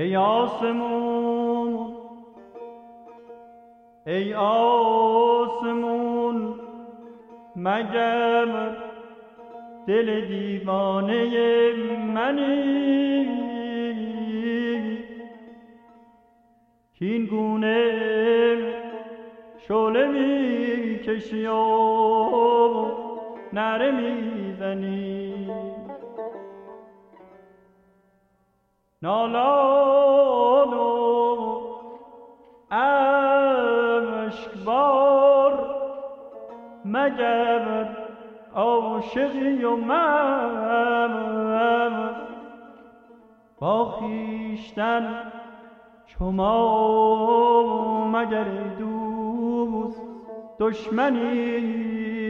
ای آسمون ای آسمون مگر دل دیوانه منی این گونه شعله می کشی و نره می زنی نالان و اشکبار مگر عاشقی و من با خویشتن شما مگر دوست دشمنی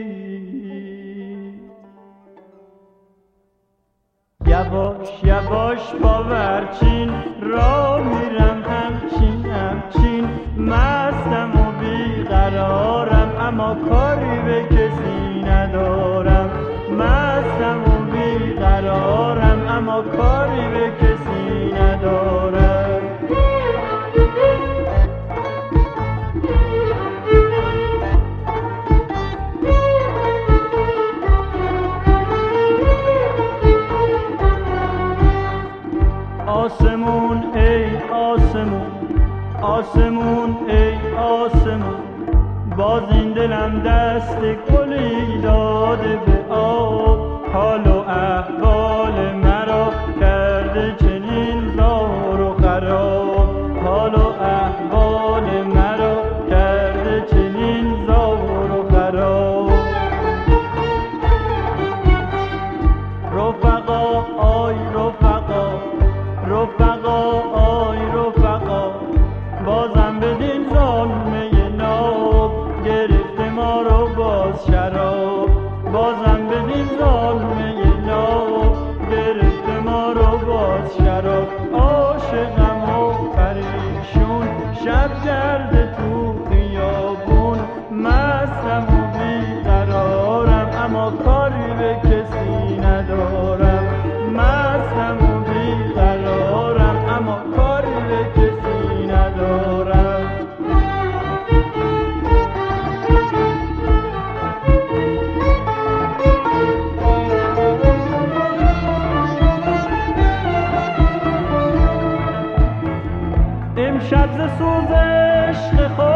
یواش یواش باورچین را میرم همچین مستم و بیقرارم اما کاری به کسی ندارم مستم و بیقرارم اما کاری به کسی ندارم آسمون ای آسمون آسمون ای آسمون باز این دلم دست گلی داده به آب حال و احوال مرا کرده چنین زار و خراب حال و احوال مرا کرده چنین زار و خراب رفقا آی رفقا رفقا آی رفقا بازم بدین ظلمه ناب گرفته ما رو باز شراب بازم بدین ظلمه ناب گرفته ما رو باز شراب عاشقم و پریشون شب کرده تو خیابون مستم و بیقرارم اما کاری به کسی ندارم مستم و بیقرارم اما کاری به کسی ندارم امشب ز سوز عشق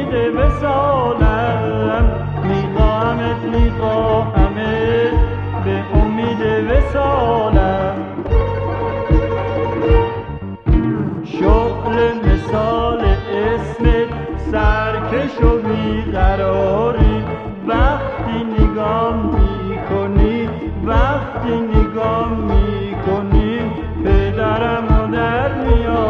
امید وصالم، میخواهمت میخواهمت به امید وصالم. شغل مثال اسمت سرکش و بیقراری، وقتی نگاه میکنی وقتی نگاه میکنی پدرم در میاد.